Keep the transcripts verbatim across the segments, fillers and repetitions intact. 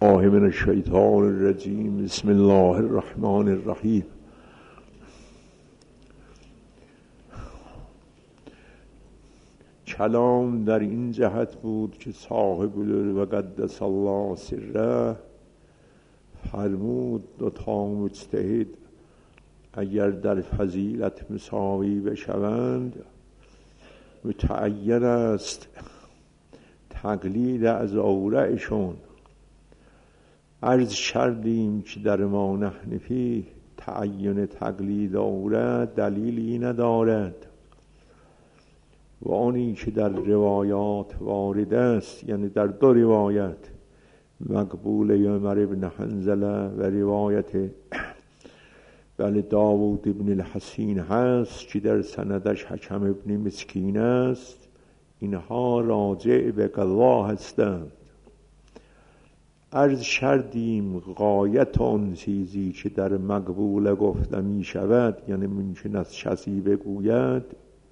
الله من الشیطان الرجیم. بسم الله الرحمن الرحیم. کلام در این جهت بود که صاحب العلو و قدس الله سره فرمود دو تا مجتهد اگر در فضیلت مساوی بشوند متعین است تقلید از اورعشون. عرض کردیم که در ما نحن فیه تعین تقلید اورع دلیلی ندارد و آنی که در روایات وارد است، یعنی در دو روایت مقبول عمر بن حنظله و روایت بله داوود ابن الحسین هست که در سندش حکم ابن مسکین است، اینها راجع به قضا هستند. عرض کردیم غایت آن چیزی که در مقبول گفته می شود، یعنی ممکن است کسی بگوید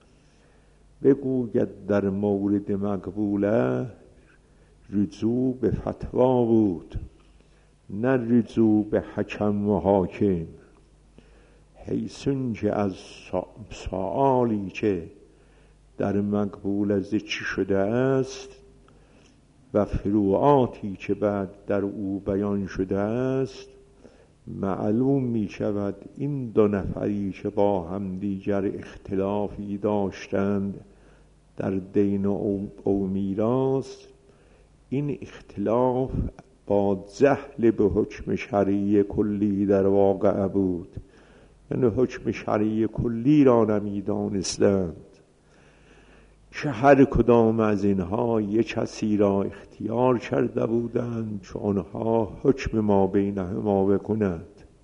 بگوید در مورد مقبوله رجوع به فتوا بود، نه رجوع به حکم و حاکم، حیثون که از سؤالی که در مقبول ذکر شده است و فروعاتی که بعد در او بیان شده است معلوم می شود این دو نفری که با هم دیگر اختلافی داشتند در دین او میراث، این اختلاف با جهل به حکم شرعی کلی در واقع بود، یعنی حکم شرعی کلی را نمی دانستند که هر کدام از اینها یک کسی را اختیار کرده بودند که آنها حکم ما بینهما بکند.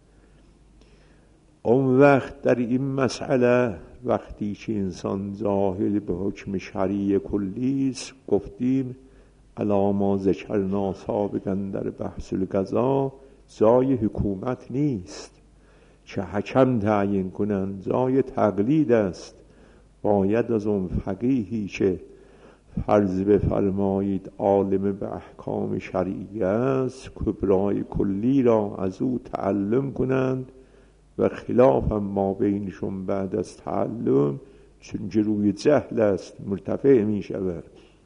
اون وقت در این مسئله وقتی که انسان جاهل به حکم شرعی کلی است، گفتیم علی ما ذکرنا سابقا در بحث القضا جای حکومت نیست که حکم تعیین کنند، جای تقلید است. باید از اون فقیهی که فرض بفرمایید عالم به احکام شرعی است کبرای کلی را از او تعلم کنند و خلاف ما بینشون بعد از تعلم چون روی جهل است مرتفع می شود.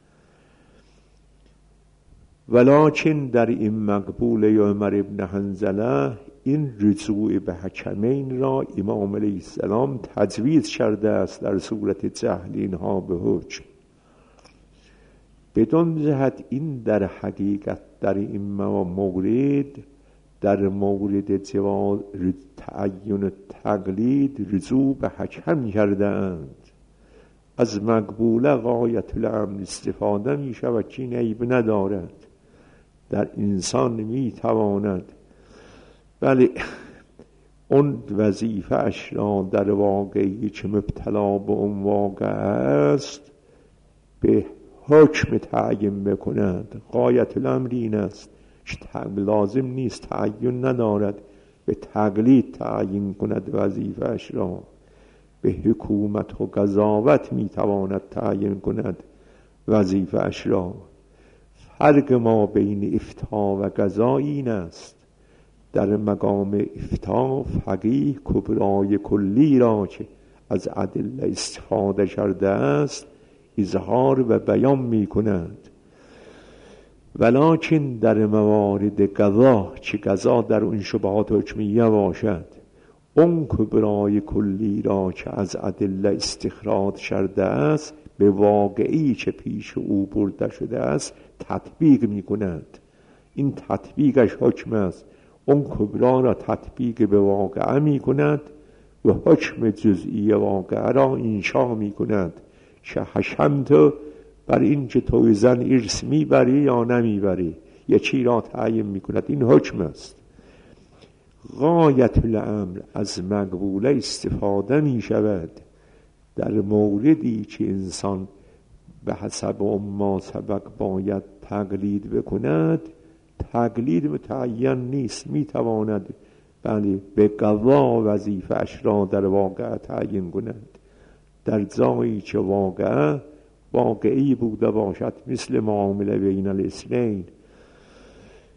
ولکن در این مقبول عمر ابن حنظله این رجوع به حکمین را امام علیه السلام تجویز کرده است در صورت جهل اینها به حکم. بدون جهت این در حقیقت در این مورد در مورد جواز تعین تقلید رجوع به حکم کرده اند. از مقبوله غایت الامر استفاده می شود که این عیب ندارد. در انسان می تواند بله اون وظیفه اش را در واقعی که مبتلا به اون واقع است به حکم تعیین بکند. غایت الامر این است که لازم نیست تعیین ندارد، به تقلید تعیین کند وظیفه اش را. به حکومت و قضاوت می تواند تعیین کند وظیفه اش را. فرق ما بین افتاء و قضا این است: در مقام افتاء فقیه کبرای کلی را که از ادله استفاده کرده است اظهار و بیان می کند، ولکن در موارد قضا که قضا در اون شبهات حکمیه باشد اون کبرای کلی را که از ادله استخراج کرده است به واقعی که پیش او برده شده است تطبیق می کند. این تطبیقش حکم است. اون کبرا را تطبیق به واقعه می کند و حکم جزئی واقعه را انشا می کند که حکم تو بر این که توی زن ارث می بری یا نمی بری یکی را تعیین می کند. این حکم است. غایت الامر از مقبوله استفاده می شود در موردی که انسان به حسب ما سبق باید تقلید بکند. تقلید متعین نیست، می تواند بله به قضا وظیفه اش را در واقع تعیین کند در جایی که واقع واقعی بوده باشد، مثل معامله بین الاثنین.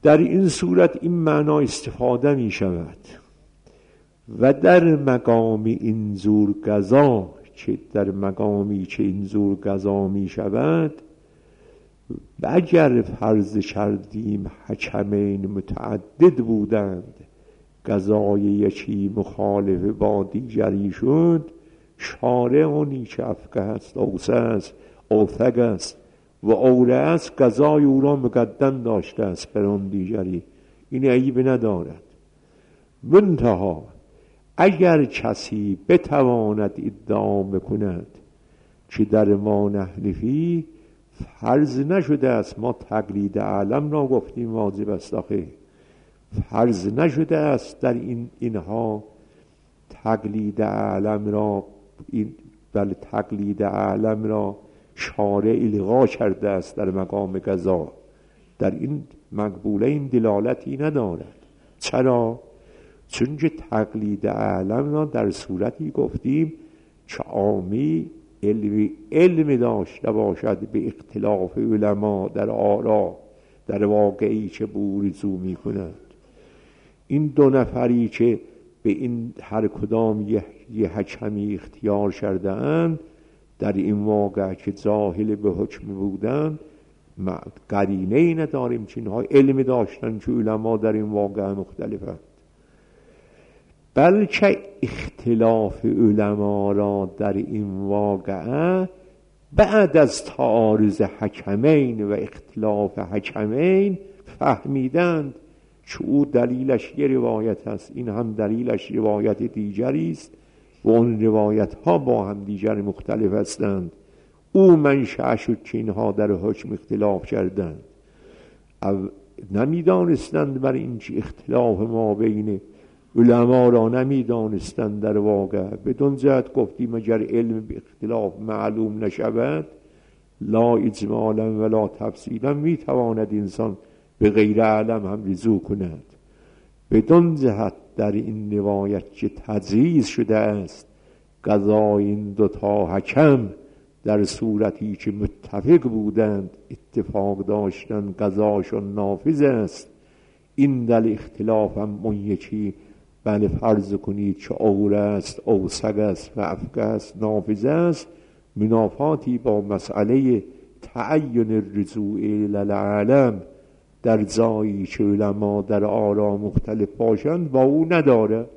در این صورت این معنا استفاده می شود و در مقام این زور قضا، چه در مقامی چه این زور قضا می شود، و اگر فرض کردیم حکمین متعدد بودند، قضای یکی مخالف با دیگری شد، شارع اونی که افقه است، اوسع است، اوثق است و اوله است، قضای او را مقدم داشته است بر آن دیگری، این عیب ندارد. منتها اگر کسی بتواند ادعا بکند که در ما نحنفی فرض نشده است، ما تقلید عالم را گفتیم واجب است، آخه فرض نشده است در این اینها تقلید عالم را، این بل تقلید عالم را شارع الغا کرده است در مقام قضا، در این مقبوله این دلالتی ندارد. چرا؟ چون که تقلید عالم را در صورتی گفتیم که عامی علم, علم داشته باشد به اختلاف علما در آرا، در واقعی که بورزو می کند. این دو نفری که به این هر کدام یه, یه حکمی اختیار کرده اند، در این واقع که جاهل به حکم بودند، قرینه ای نداریم که اینها علم داشتن که علما در این واقع مختلفند، بلکه اختلاف علما را در این واقعه بعد از تعارض حکمین و اختلاف حکمین فهمیدند که او دلیلش یه روایت است، این هم دلیلش روایت دیگری است و اون روایت ها با هم دیگر مختلف هستند. او منشأ شد که اینها در حکم اختلاف کردند. نمیدانستند بر این که اختلاف ما بین علما را نمیدانستند در واقع. بدون جهت گفتیم اگر علم به اختلاف معلوم نشود، لا اجمالا ولا تفصیلا میتواند انسان به غیر علم هم رجوع کند. بدون جهت در این روایت که تجویز شده است قضای این دوتا حکم در صورتی که متفق بودند، اتفاق داشتند، قضاشون نافذ است، این در اختلاف هم اون یکی بله فرض کنید که اوله است، اوثق است و افقه است، نافذ است، منافاتی با مسئله تعین الرجوع الی العالم در جایی که علما در آرا مختلف باشند با او نداره.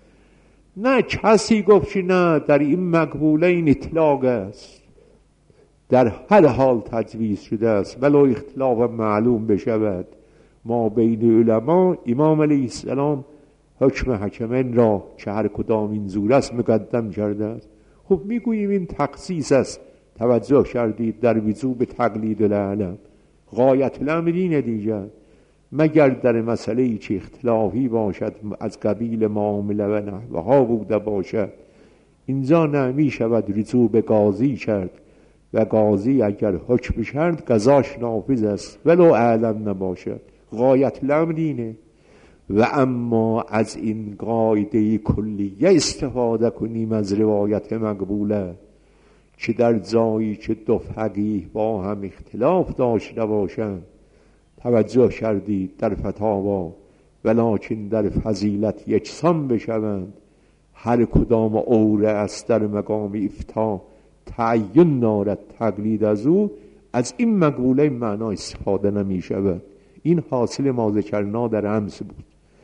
نه کسی گفت که نه در این مقبوله این اطلاق است، در هر حال تجویز شده است ولو اختلاف معلوم بشود ما بین علما. امام علیه السلام حکم حکمین را که هر کدام این زور است مقدم کرده است. خب میگوییم این تخصیص است، توجه کردید در وجوب تقلید العلم. غایت الامر اینه دیگر، مگر در مسئله‌ای که اختلافی باشد از قبیل معامله و نحوها بوده باشد، اینجا نمی شود رجوع به قاضی کرد و قاضی اگر حکم کرد قضاش نافذ است ولو علم نباشد. غایت الامر اینه. و اما از این قاعده کلیه استفاده کنیم از روایت مقبوله که در جایی که دو فقیه با هم اختلاف داشته باشند، توجه کردید در فتاوا، ولکن در فضیلت یکسان بشوند، هر کدام اوره است در مقام افتاء تعین دارد تقلید از او، از این مقبوله معنا استفاده نمی شود. این حاصل ما ذکرنا در امس بود.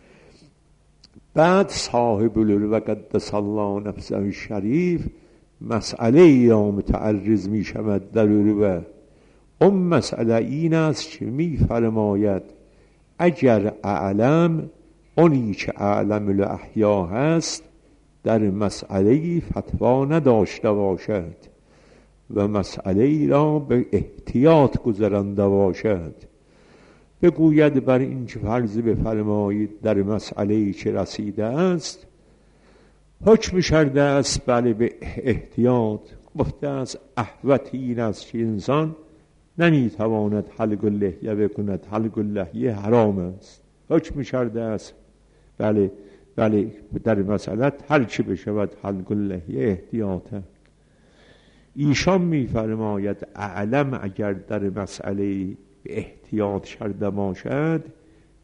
بعد صاحب العلو قدس الله نفسه الشریف مسئله را متعرض می شود در علو. اون مسئله این است که می فرماید اگر اعلم، اونی که اعلم الاحیا هست، در مسئله فتوا نداشته باشد و مسئله را به احتیاط گذرانده باشد، بگوید بر این که فرض بفرمایید در مسئله که رسیده است حکم شرده است بله به احتیاط، گفته است احوط این است که انسان نمیتواند حلق اللحیه بکند، حلق اللحیه حرام است، حکم شرده است بله بله در مسئله هر چی بشود حلق اللحیه احتیاطه. ایشان میفرماید اعلم اگر در مسئله به احتیاط شرده باشد،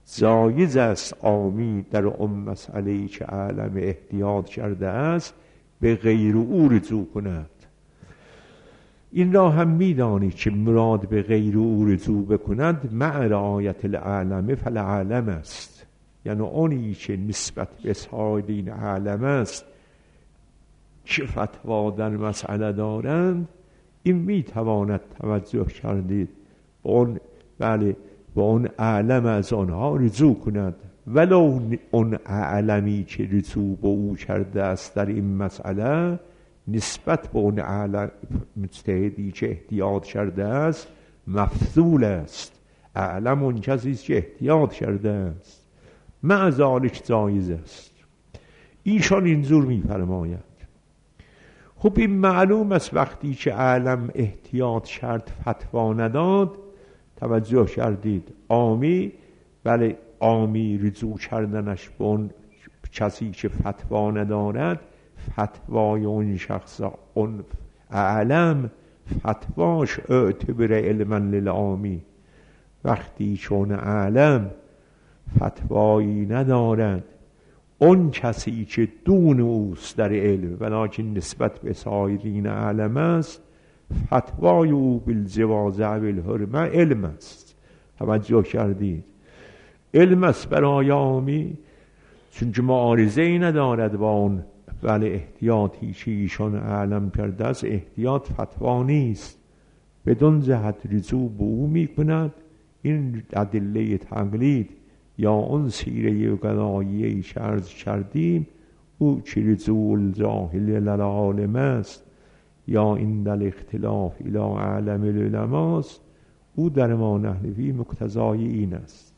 جایز است عامی در آن مسئله‌ای که عالم احتیاط کرده است به غیر او رجوع کند. این را هم می‌دانید که مراد به غیر او رجوع بکند مع رعایت العالم فالعالم است، یعنی اونی که نسبت به صاحب این عالم است که فتوا در مسئله دارند، این میتواند توجه کردید به اون، بله، به اون عالم از آنها رجوع کند، ولو اون عالمی که رجوع به او کرده است در این مسئله نسبت به اون عالم مجتهدی که احتیاط کرده است مفضول است. عالم اون کسی که احتیاط کرده است، مع ذالک جایز است. ایشان اینجور میفرماید. خب این معلوم است وقتی که عالم احتیاط کرد فتوا نداد، توجه کردید عامی، بله عامی رجوع کردنش به اون کسی که فتوا ندارد، فتوای اون شخص، اون عالم فتواش اعتبر علما للعامی. وقتی چون عالم فتوایی ندارد، اون کسی که دون اوست در علم ولیکن نسبت به سایرین عالم است، فتوای او بالجواز و بالحرمه علم است. توجه کردید؟ علم است برای عامی، چون که معارضه ای ندارد با اون، ولی احتیاطی که ایشان عالم کرده است احتیاط فتوا نیست، بدون جهت رجوع به او می کند. این ادله تقلید یا اون سیره گداییه که عرض کردیم، او که رجوع الجاهل للعالم است یا این در اختلاف الى عالم العلماء است، او در ما نحنفی مقتضای این است.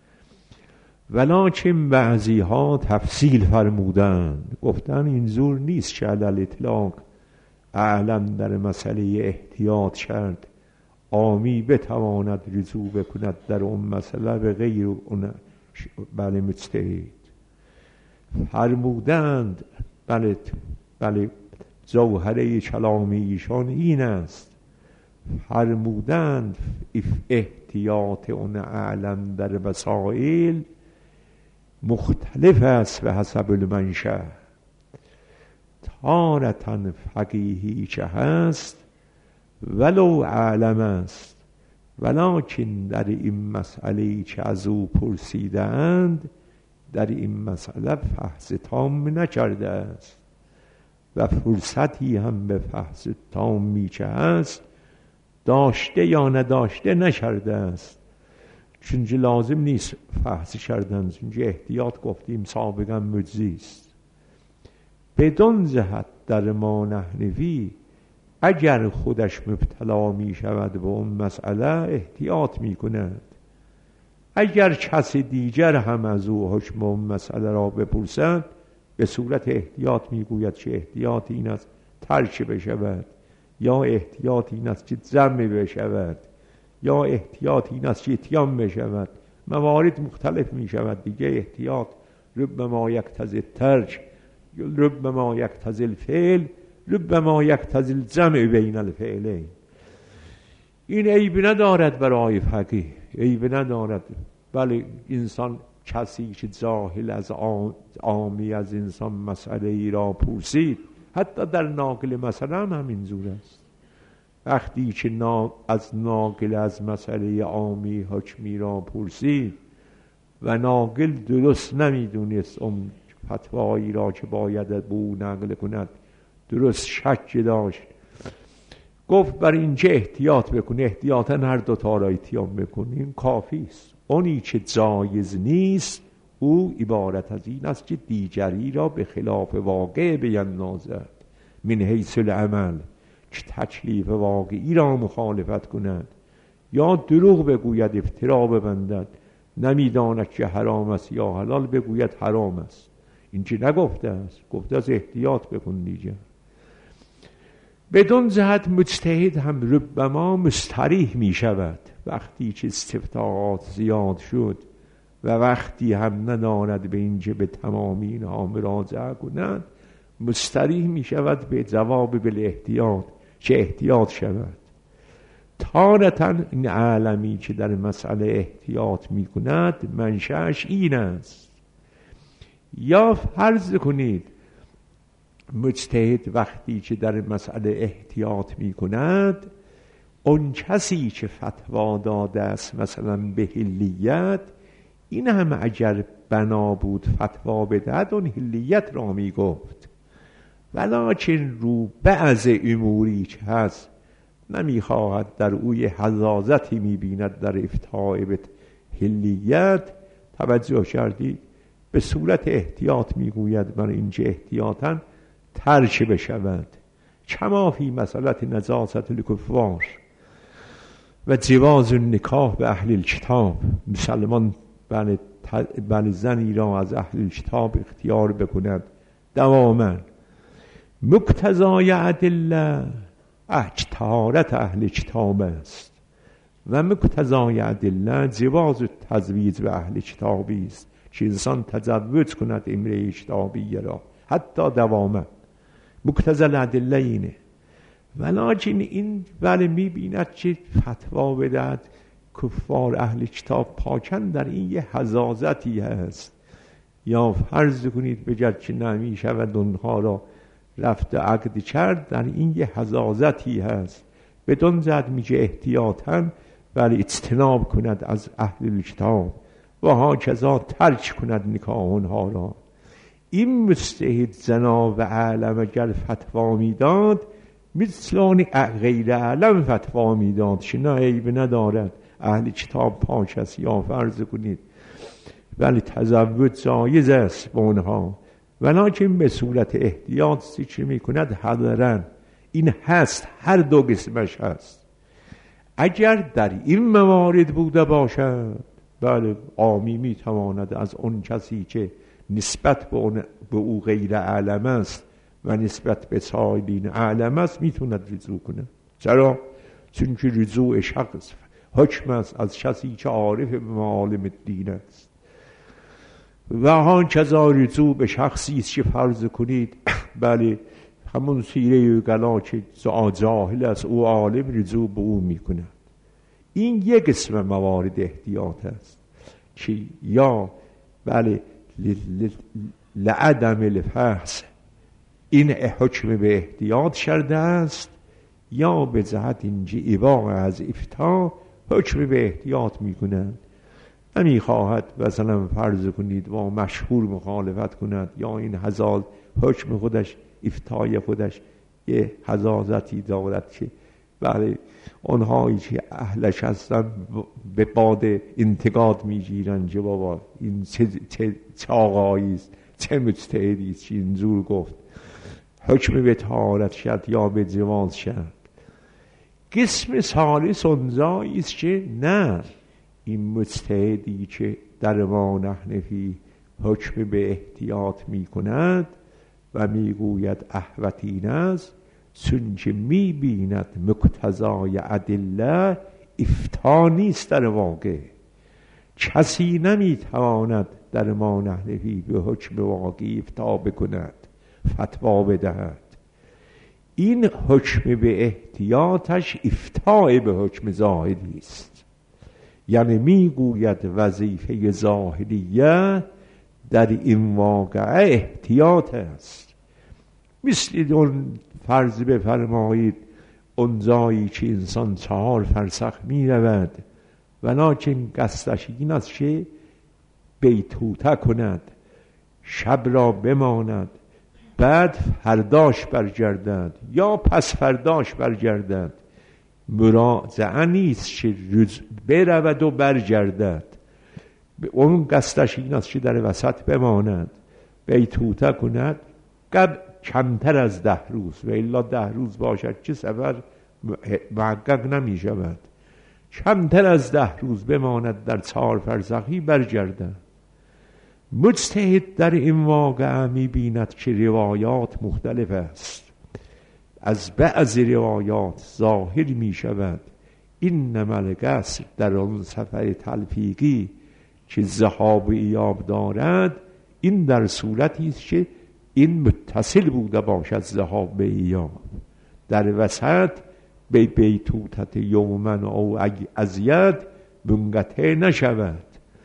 ولکن بعضی ها تفصیل فرمودند، گفتن اینجور نیست که علی اطلاق عالم در مسئله احتیاط کرد عامی بتواند رجوع بکند در اون مسئله به غیر اون، بله، مجتهد. فرمودند بله بله جوهره کلام ایشان این است، فرمودند احتیاط اون عالم در مسائل مختلف است به حسب المنشأ. تارةً فقیهی که هست ولو عالم است، ولکن در این مسئله که از او پرسیده اند در این مسئله فحص تام نکرده است و فرصتی هم به فحص تامی که هست داشته یا نداشته نکرده است، چونکه لازم نیست فحص کردن، چونکه احتیاط گفتیم سابقا مجزی است. بدون جهت در ما نحنفی اگر خودش مبتلا می شود به اون مسئله احتیاط می کند، اگر کسی دیگر هم از او حکم اون مسئله را بپرسد به صورت احتیاط می گوید که احتیاط این است ترک بشود، یا احتیاط این است که ضم بشود، یا احتیاط این است که اتیان بشود. موارد مختلف می شود دیگه. احتیاط ربما یقتضی الترک، ربما یقتضی الفعل، ربما یقتضی الجمع بین الفعلین. این عیب ندارد برای فقیه، عیب ندارد. بله انسان کسی که جاهل از عامی از انسان مسئله ای را پرسید، حتی در ناقل مسئله هم همینجور است. وقتی که از ناقل از مسئله عامی حکمی را پرسید و ناقل درست نمیدونست اون فتوایی را که باید به او نقل کند، درست شک داشت، گفت بر این که احتیاط بکن، احتیاطاً هر دوتا را اتیان بکن، این کافی است. اونی که جایز نیست او عبارت از این است که دیگری را به خلاف واقع بیندازد من حیث العمل، که تکلیف واقعی را مخالفت کند، یا دروغ بگوید، افترا ببندد، نمیداند که حرام است یا حلال بگوید حرام است. این چی نگفته است، گفته از احتیاط بکن دیگه. بدون جهت مجتهد هم ربما مستریح می شود وقتی که استفتاءات زیاد شد و وقتی هم ندارد به اینکه به تمامی اینها مراجعه کند، مستریح می شود به جواب بالاحتیاط، چه احتیاط شود. تارتاً این عالمی که در مسئله احتیاط می کند منشأش این است. یا فرض کنید مجتهد وقتی که در مسئله احتیاط می کند، اون کسی که فتوا داده است مثلا به حلیت، این هم اگر بنا بود فتوا بدهد اون حلیت را می گفت، ولکن رو بعض اموری که هست نمی خواهد در اوی حزازتی می بیند در افتاء به حلیت، توجه کردید، به صورت احتیاط می گوید من اینجا احتیاطاً ترک بشود. کما فی مسئله نجاست الکفار و جواز نکاح به اهل الکتاب، مسلمان بله, بله زنی را از اهل کتاب اختیار بکند دواما. مقتضای ادله طهارت اهل کتاب است و مقتضای ادله جواز تزویج به اهل کتابی است که انسان تزوج کند امرأه کتابی را حتی دواما. مقتضی ادله اینه. ولکن این ولی میبیند که فتوا بدهد کفار اهل کتاب پاکن، در این یه حزازتی هست. یا فرض کنید بگرد که نمی شود اونها را رفت عقد کرد، در این یه حزازتی هست. بدون زد میگه احتیاطاً ولی اجتناب کند از اهل کتاب و ها کذا ترک کند نکاح اونها را. این مجتهد زنا و عالم اگر فتوا میداد مثلان غیر عالم فتوا میداد که نه عیب ندارد، اهل کتاب پاک است. یا فرض کنید ولی تزوج جایز است با اونها، ولکن به صورت احتیاط چی میکند؟ حذرن. این هست، هر دو قسمش هست. اگر در این موارد بوده باشد، بله عامی میتواند از اون کسی که نسبت به, اون به او غیر عالم است و نسبت به سایرین عالم است میتوند رجوع کنه. چرا؟ چون که رجوع شخص حکم است از کسی که عارف به معالم الدین است. و آن کذا رجوع به شخصی است که فرض کنید بله همون سیره گلا که جاهل است او عالم، رجوع به او میکنه. این یک قسم موارد احتیاط است که یا بله لعدم الفحص این حکم به احتیاط کرده است، یا به جهت اینجا اباحه از افتا حکم به احتیاط میکنند. نمی خواهد مثلا فرض کنید و مشهور مخالفت کند، یا این حزاز حکم خودش افتای خودش یه حزازتی دارد که برای اونهایی که اهلش هستن به باد انتقاد میگیرن که بابا این چه, چه, چه آقایی است، چه مجتهدی است که اینجور گفت. حکم به طهارت شد یا به جواز شد. قسم ثالث اونجایی است که نه، این مجتهدی که در ما نحنفی حکم به احتیاط می کند و می گوید احوط این است، چون که می بیند مقتضای ادله افتا نیست. در واقع کسی نمی تواند در ما نحنفی به حکم واقعی افتا بکند، فتوا بدهد. این حکم به احتیاطش افتاء به حکم ظاهری است. یعنی می گوید وظیفه ظاهریه در این واقعه احتیاط است. مثل اون فرض بفرمایید اون جایی که انسان چهار فرسخ می رود ولکن قصدش این است که بیتوته کند، شب را بماند، بعد فرداش برگردد یا پس فرداش برگردد. مراجعه نیست که برود و برگردد. اون قصدش این است که در وسط بماند، بیتوته کند، قبل کمتر از ده روز و الا ده روز باشد که سفر محقق نمی شود، کمتر از ده روز بماند در چهار فرسخی برگردد. مجتهد در این واقعه می بیند که روایات مختلف است. از بعض روایات ظاهر می شود این القصد در اون سفر تلفیقی که ذهاب ایاب دارد، این در صورتی است که این متصل بوده باشد ذهاب به ایاب، در وسط به بیتوتت یومن او ازید منقطع نشود.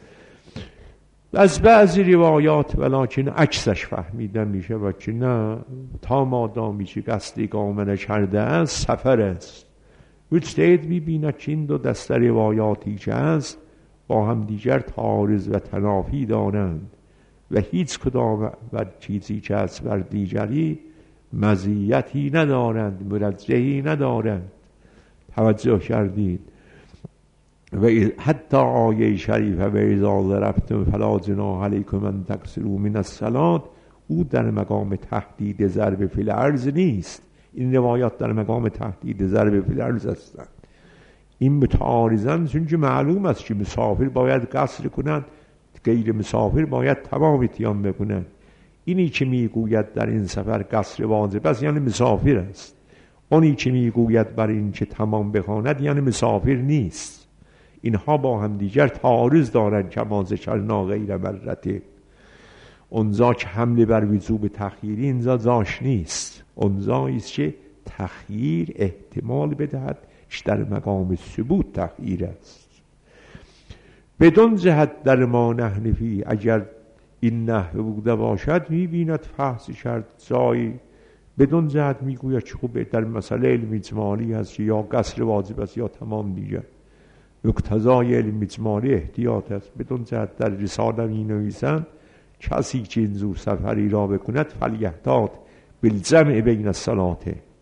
از بعضی روایات ولکن عکسش فهمیده میشه و که نه تا مادامی که قصد اقامه نکرده است سفر است. مجتهد میبیند که این دو دسته روایاتی که هست با هم دیگر تعارض و تنافی دارند و هیچ کدام و چیزی که هست بر دیگری مزیتی ندارند، مرجحی ندارند. توجه کردید؟ و حتی آیه شریفه و اذا ضربتم فلا جناح علیکم ان تقصروا من الصلاة او در مقام تهدید ضرب فی الارض نیست. این روایات در مقام تهدید ضرب فی الارض هستند. این متعارضند چون که معلوم است که مسافر باید قصر کنند، غیر مسافر باید تمام اتیان بکنند. اینی که میگوید در این سفر قصر واجب است یعنی مسافر است. اونی که میگوید بر این که تمام بخواند یعنی مسافر نیست. اینها با هم دیگر تعارض دارند که ما ذکرنا غیر مرته. اونجا که حمله بر وجوب تخییری اینجا جاش نیست. اونجایی است که تخییر احتمال بدهد که در مقام ثبوت تخییر است. بدون جهت در ما نحن فی اگر این نحو بوده باشد میبیند فحص کرد جایی بدون جهت میگوید که خوب در مسئله علم اجمالی هست که یا قصر واجب است یا تمام دیگر. مقتضای علم اجمالی احتیاط است. بدون جهت در رساله می نویسند کسی که این زور سفری را بکند فلیحتاط بالجمع بین الصلاة.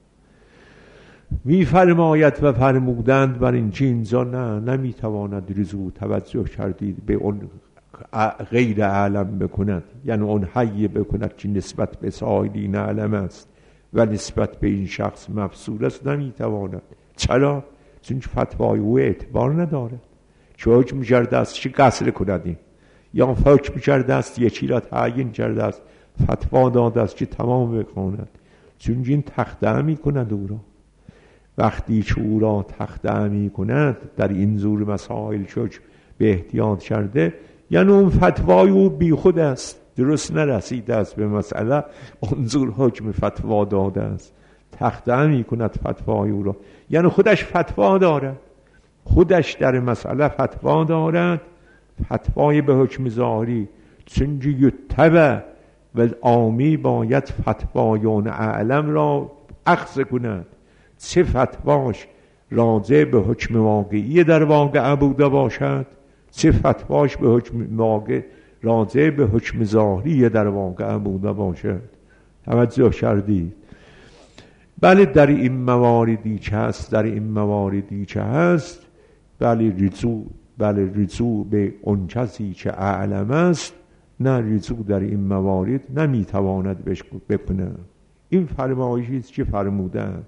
می فرماید و فرمودند بر این که اینجا نه نمیتواند رجوع توجه کردید به اون غیر عالم بکند، یعنی اون حی بکند که نسبت به سایدین علم است و نسبت به این شخص مفصول است نمیتواند. چرا؟ چون فتوای او اعتبار ندارد. چه حکم کرده است که قصر کندیم یا حکم کرده است یکی را تعیین کرده است، فتوا داده است که تمام بخواند. چون این تخته می کند او را. وقتی که او را تخته می کند در این زور مسائل شد به احتیاط کرده یعنی اون فتوای او بی خود است، درست نرسیده است به مسئله، اونجور حکم فتوا داده است. تخته می کند فتوای او را یعنی خودش فتوا دارد، خودش در مسئله فتوا دارد، فتوای به حکم ظاهری. چون یتبع و عامی باید فتوایان اعلم را اخذ کند. چه فتواش راجع به حکم واقعی در واقع بوده باشد، چه فتواش به حکم واقع راجع به حکم ظاهری در واقع بوده باشد. توجه کردید؟ بله در این مواردی که هست در این مواردی که هست بله رجوع بله رجوع به اون کسی که اعلم است نه، رجوع در این موارد نمیتواند بکنه. این فرمایشی است که فرمودند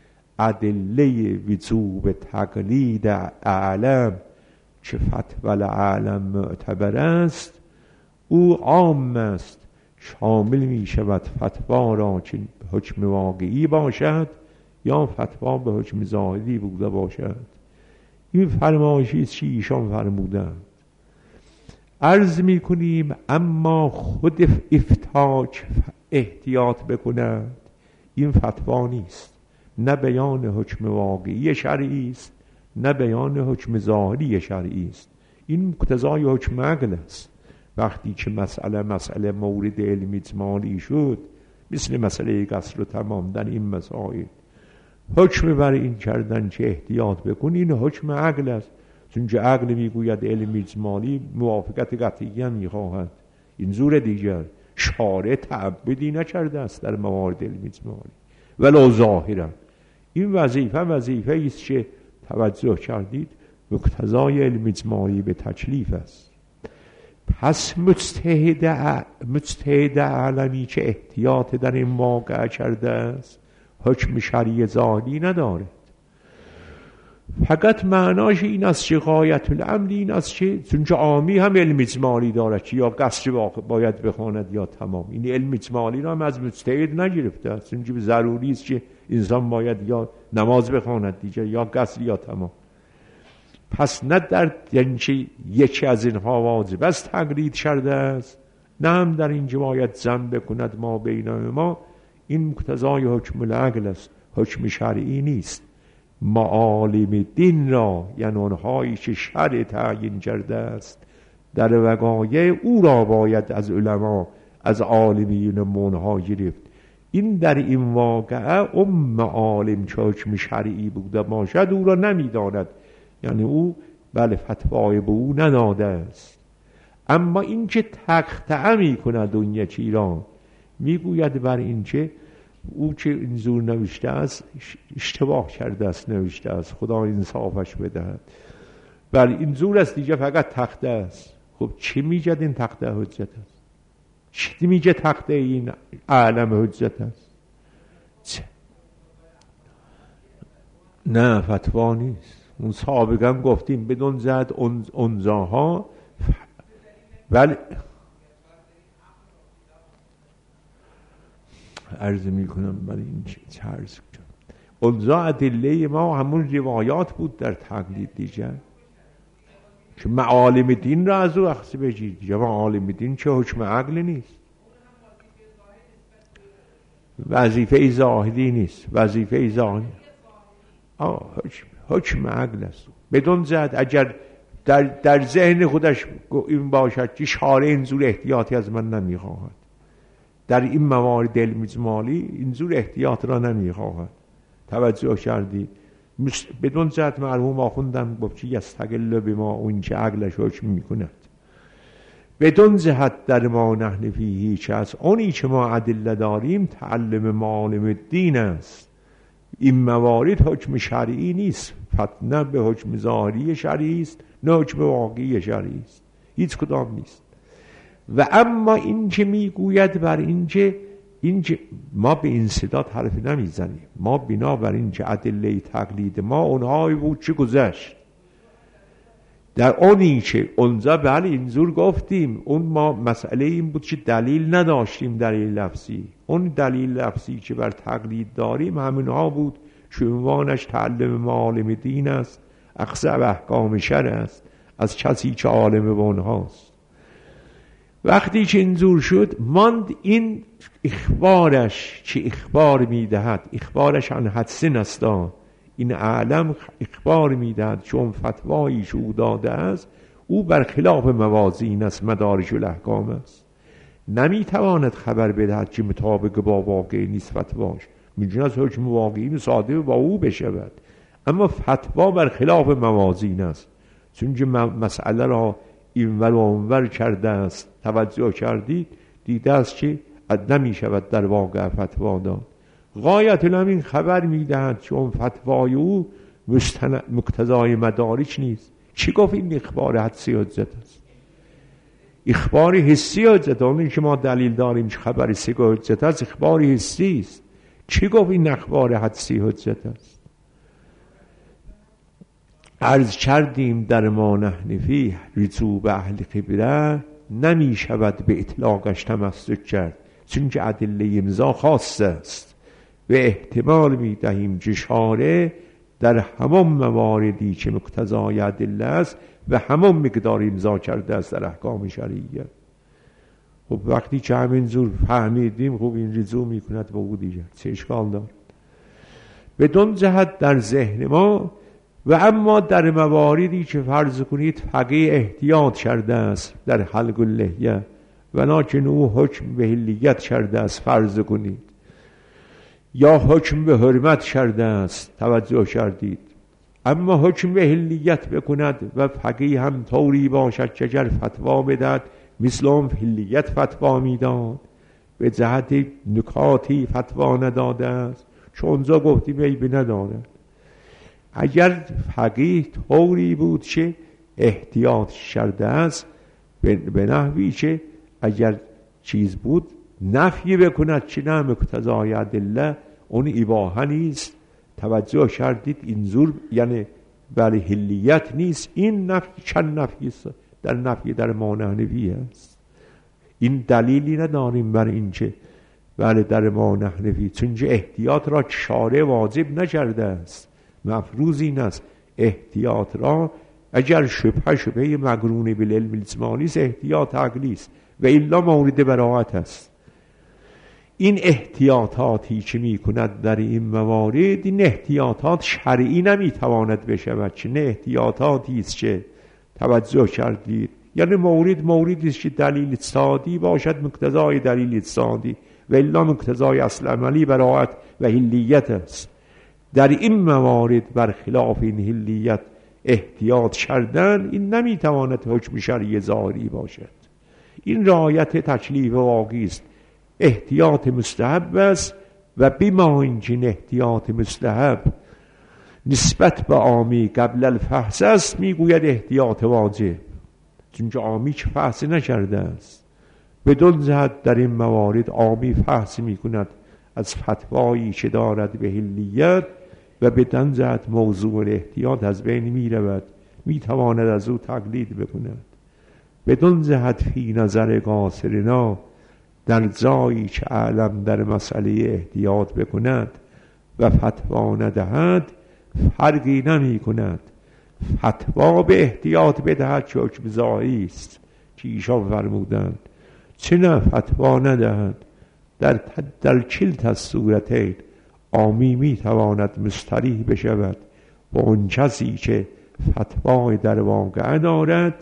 ادله وجوب تقلید اعلم که فتوی اعلم معتبر است او عام است، شامل می شود فتوا را که حکم واقعی باشد یا فتوا به حکم ظاهری بوده باشد. این فرمایشی است که ایشان فرمودند. عرض می کنیم اما خود افتاک احتیاط بکند این فتوا نیست، نه بیان حکم واقعی شرعی است نه بیان حکم ظاهری شرعی است. این مقتضای حکم عقل است. وقتی که مسئله مسئله مورد علم اجمالی شد مثل مسئله قصر و تمام در این مسائل حکم بر این کردن که احتیاط بکن این حکم عقل است. چون که عقل میگوید علم اجمالی موافقت قطعی میخواهد. این زور دیگر شارع تعبدی نکرده است در موارد علم اجمالی ولو ظاهرا. این وظیفه وظیفه است که توجه کردید مقتضای علم اجمالی به تکلیف است. پس مجتهد مجتهد عالمی که احتیاط در این واقع کرده است حکم شرعی ظاهری ندارد. فقط معناش این است که غایت الامر این است که چون که عامی هم علم اجمالی دارد که یا قصر باید بخواند یا تمام. این علم اجمالی را هم از مجتهد نگرفته است، چون که ضروری است که انسان باید یا نماز بخواند دیگه یا قصر یا تمام. پس نه در اینکه یکی از اینها واجب است تقلید کرده است، نه هم در اینکه باید جمع بکند ما بین ما. این مقتضای حکم العقل است، حکم شرعی نیست. معالم دین را، یعنی آنهایی که شرع تعیین کرده است در وقایع، او را باید از علما، از عالمین منها گرفت. این در این واقعه ام عالم که حکم شرعی بوده باشد او را نمیداند، یعنی او بله فتوای به او نداده است. اما این که تقطعه می کند اون یکی را، میگوید بر این که او که این زور نوشته است اشتباه کرده است، نوشته است، خدا انصافش بدهد، بر این زور است دیگه، فقط تخته است. خب چی میگد این تخته حجت است؟ چی میگه تخته این عالم حجت است؟ چه؟ نه فتوا نیست. اون سابقا گفتیم بدون زد انزاها ولی عرض می کنم برای این چه عرض کنم، انزا ادله ما همون روایات بود در تقلید دیگه، که معالم دین را از او اخذ بگیر دیگه. معالم دین چه حکم عقل نیست، وظیفه ظاهری نیست، وظیفه ظاهری آه حکم, حکم عقل است. بدون زد اگر در, در ذهن خودش این باشد که شارع اینجور احتیاطی از من نمیخواهد، در این موارد علم اجمالی اینجور احتیاط را نمیخواهد، توجه کردید؟ بدون زد مرحوم آخوندم گفت که یستقل بما اون که عقلش حکم میکند، بدون زهد در ما نحن فیه هیچ است. اونی که ما ادله داریم تعلم معالم دین است. این موارد حکم شرعی نیست، نه به حکم ظاهری شرعی است نه حکم واقعی شرعی است، هیچ کدام نیست. و اما این که میگوید بر این که این که ما به این صدات حرف نمیزنیم، ما بنا بر این که ادله تقلید ما اونهایی بود چه گذشت در اونی که اونجا بله اینجور گفتیم، اون ما مسئله این بود که دلیل نداشتیم دلیل لفظی، اون دلیل لفظی که بر تقلید داریم همینها بود که عنوانش تعلم معالم دین است، اخذ احکام شرع است از کسی که عالم بونهاست. وقتی که اینجور شد ماند این اخبارش که اخبار میدهد، اخبارش عن حدث است، این عالم اخبار میدهد چون فتوایی که او داده است او برخلاف موازین است، مدارج الاحکام است، نمیتواند خبر بدهد که مطابق با واقع نیست فتواش، میدونه از حکم واقعی صادق با او بشود، اما فتوا برخلاف موازین است، چون که مسئله را اینور و اونور کرده است، توجه کردید دیده است که نمی شود در واقع فتوا داد. غایت الامین خبر میدهد چون فتوای او مقتضای مدارج نیست. چی گفت این اخبار حدسی حجت است؟ اخبار حسی حجت، اون که ما دلیل داریم که خبر سگاه حجت است اخبار حسی است. چی گفت این اخبار حدسی حجت است؟ عرض کردیم در ما نحن فیه رسوب اهل قبله نمی شود به اطلاقش تمسک کرد، چون که ادله امضا خاص است و احتمال می دهیم که شارع در همون مواردی که مقتضای ادله است و همون مقدار امضا کرده است در احکام شرعیه. خب وقتی که همین زور فهمیدیم خب این رجوع می کند به او دیگر چه اشکال دارد؟ بدون جهت در ذهن ما و اما در مواردی که فرض کنید فقیه احتیاط کرده است در حلق اللحیه و لکن او حکم به حلیت کرده است فرض کنید، یا حکم به حرمت کرده است، توجه کردید، اما حکم به حلیت بکند و فقیه هم طوری باشد که اگر فتوا بدهد مثل اون حلیت فتوا میداد، به جهت نکاتی فتوا نداده است چون اونجا گفتیم عیبی ندارد. اگر فقیه طوری بود که احتیاط کرده است به نحوی که اگر چیز بود نفی بکند چه نه مقتضای ادله اون اباحه نیست، توجه کردید اینجور یعنی برای حلیت نیست، این نفی چند نفی است در نفی در مانحنفی است. این دلیلی نداریم برای این که بله در مانحنفی، چون که احتیاط را شارع واجب نکرده است، مفروض این است احتیاط را اگر شبه شبه مقرون بالعلم الاجمالی است احتیاط عقلی است و الا مورد براءت است. این احتیاطاتی که می کند در این موارد، این احتیاطات شرعی نمیتواند بشود، چه نه احتیاطاتی است که توجه کردید، یعنی مورد موردی است که دلیل اقتصادی باشد، مقتضای دلیل اقتصادی و الا مقتضای اصل عملی براءت و حلیت است. در این موارد برخلاف این حلیت احتیاط کردن، این نمیتواند حکم شرعی ظاهری باشد. این رعایت تکلیف واقعی است. احتیاط مستحب است و بما اینکه احتیاط مستحب نسبت به عامی قبل الفحص است، میگوید احتیاط واجب، چون عامی که فحص نکرده است. بدون جهت در این موارد عامی فحص میکند از فتوایی که دارد به حلیت و بدون جهت موضوع احتیاط از بین میرود، میتواند از او تقلید بکند. بدون جهت فی نظر قاصرنا، در جایی که اعلم در مسئله احتیاط بکند و فتوا ندهد فرقی نمی کند. فتوا به احتیاط بدهد که حکم ظاهری است که ایشان فرمودند، چه نه فتوا ندهد. در در کلتا الصورتین عامی می تواند مستریح بشود با اون کسی که فتوای در واقع دارد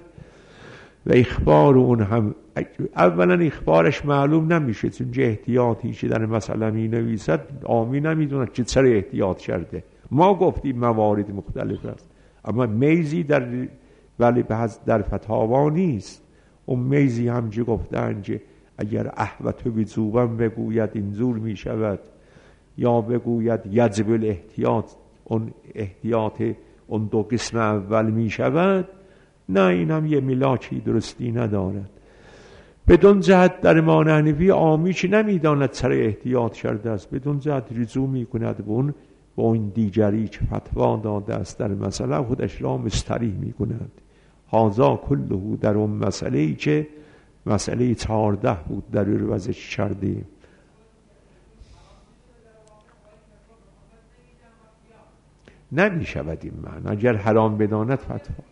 و اخبار اون هم اولا اخبارش معلوم نمیشه، چون احتیاطی که در مسئله می نویسد عامی نمیدوند که چرا احتیاط کرده. ما گفتیم موارد مختلف است، اما میزی در ولی بعض در فتاوا نیست. اون میزی هم که گفتن که اگر احوت وجوبا بگوید اینجور می شود، یا بگوید یجب الاحتیاط، اون احتیاط اون دو قسم اول می شود، نه، این هم یه ملاکی درستی ندارد. بدون جهت در امام حنفی عامی که نمیداند چرا احتیاط کرده است، بدون جهت رجوع می کند به اون با این دیگری که فتوا داده است در مسئله، خودش را مستریح می کند. هازا کله در اون مسئله ای که مسئله چهارده بود در رو وزش کردیم. نمی شود این معنی، اگر حرام بداند فتوا،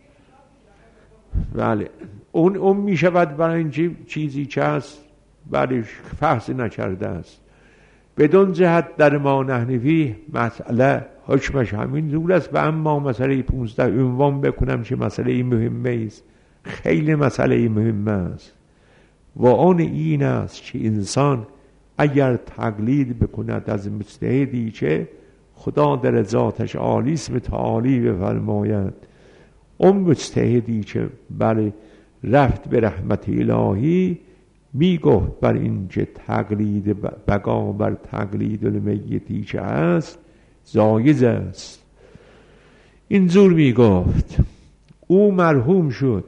بله اون اون می شود برای این چیزی که هست بله فحص نکرده است. بدون جهت در امام حنفی مسئله حکمش همین جور است. و اما مسئله پونزده عنوان بکنم که مسئله مهمه است، خیلی مسئله مهمه است، و آن این است که انسان اگر تقلید بکند از مجتهدی که خدا در ذاتش عالی است متعالی بفرماید، اون مجتهدی که بله رفت به رحمت الهی، می گفت بر این که تقلید بقا بر تقلید المیتی که هست جایز است. اینجور می گفت. او مرحوم شد،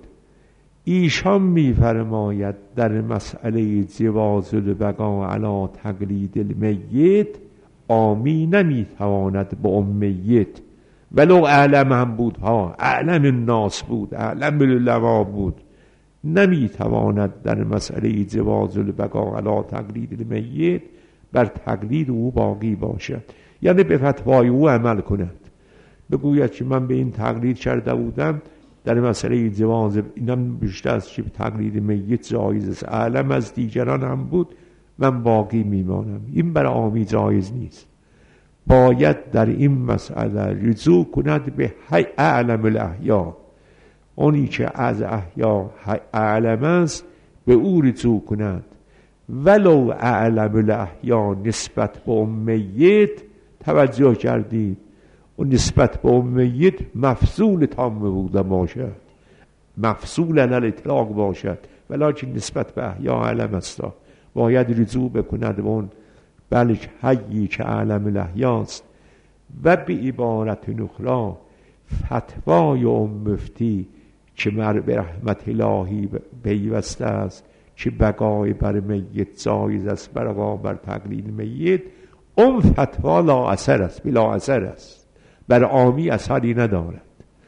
ایشان می فرماید در مسئله جواز البقا علی تقلید المیت عامی نمی تواند با اون میت، ولو اعلم هم بود ها، اعلم الناس بود، اعلم العلماء بود، نمی تواند در مسئله جواز البقا علی تقلید المیت بر تقلید او باقی باشد. یعنی به فتوای او عمل کند، بگوید که من به این تقلید کرده بودم در مسئله جواز، اینم بیشتر از که تقلید میت جایز است، اعلم از دیگران هم بود، من باقی میمانم. این برای عامی جایز نیست. باید در این مسئله رجوع کند به حی اعلم الاحیا، اونی که از احیا اعلم است به او رجوع کند. ولو اعلم الاحیا نسبت به اون میت، توجه کردید، و نسبت به اون میت مفصول تام بوده باشد، مفصول علل اطلاق باشد، ولیکن نسبت به احیا علم است، باید رجوع بکند به اون بلک حیی که علم الاحیاست. و به عبارت نخرا فتوای اون مفتی که مر به رحمت الهی پیوسته است که بقای بر میت جایز است بقا بر تقلید میت، اون فتوا لا اثر است، بلا اثر است، بر عامی اثری ندارد.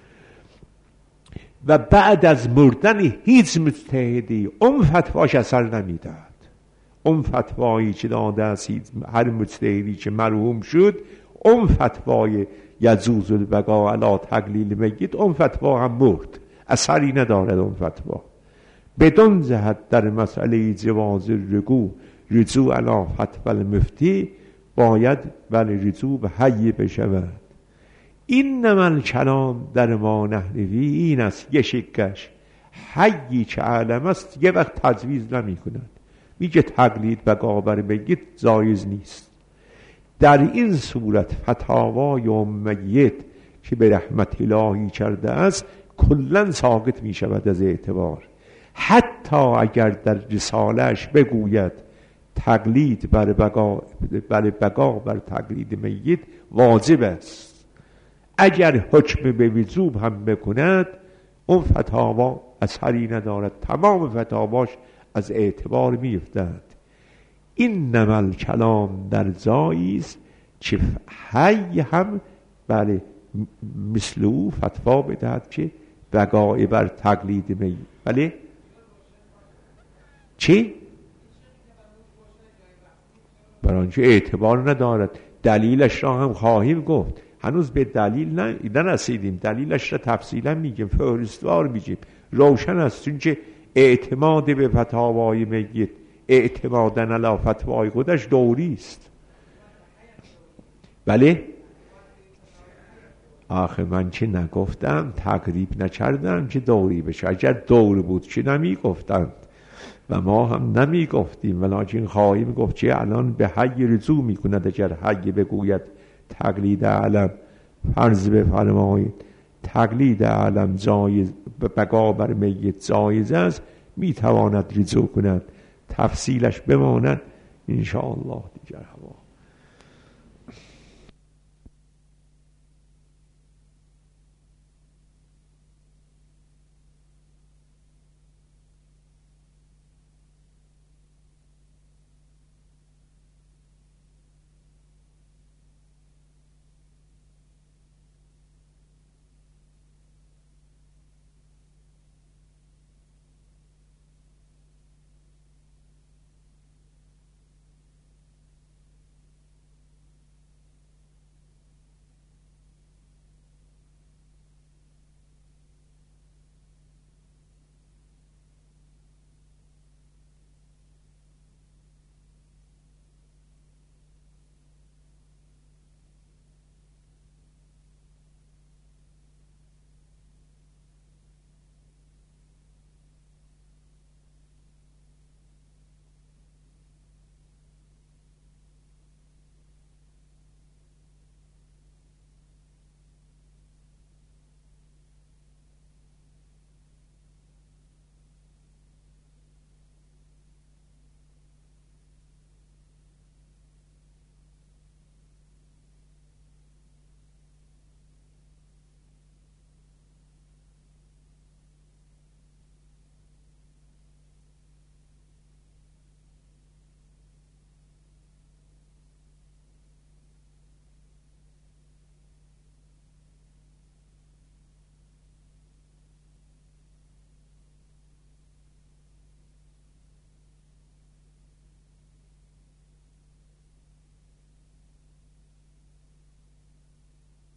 و بعد از مردن هیچ مجتهدی اون فتواش اثر نمیدهد. اون فتوایی که داده است هر مجتهدی که مرحوم شد، اون فتوای یجوز البقا علی تقلیل میت، اون فتوا هم مرد، اثری ندارد اون فتوا. بدون جهت در مسئله جواز رجوع رجوع علی فتوی المفتی باید ولی رجوع به حی بشود. اینما الکلام در ما نحنوی این است، یه شکش حیی که عالم است یه وقت تجویز نمی کند، میگه تقلید بقا بر میت جایز نیست. در این صورت فتاوای امیت که به رحمت الهی کرده است کلن ساقط می شود از اعتبار. حتی اگر در رسالش بگوید تقلید بر بقا بر بقا بر تقلید میت واجب است، اگر حکم به وجوب هم بکند اون فتاوا اثری ندارد، تمام فتاواش از اعتبار می افتد. اینما الکلام در جایی است که حی هم بله مثل او فتوا بدهد که بقای بر تقلید میت. بله چی؟ برانچه اعتبار ندارد. دلیلش را هم خواهیم گفت، هنوز به دلیل نرسیدیم، دلیلش را تفصیلا میگیم، فهرستوار میگیم، روشن است. چون که اعتماد به فتاوای میت اعتمادن علی فتوای خودش دوری است. بله آخه من چه نگفتم، تقریب نکردم که دوری بشه. اگر دور بود که نمی گفتند و ما هم نمی گفتیم، ولیکن خواهیم گفت که الان به حی رجوع می کند. اگر حی بگوید تقلید علم، فرض بفرمایید تقلید علم جایز، بقا بر میت جایز است، می تواند رجوع کند. تفصیلش بماند انشاءالله دیگر هوا.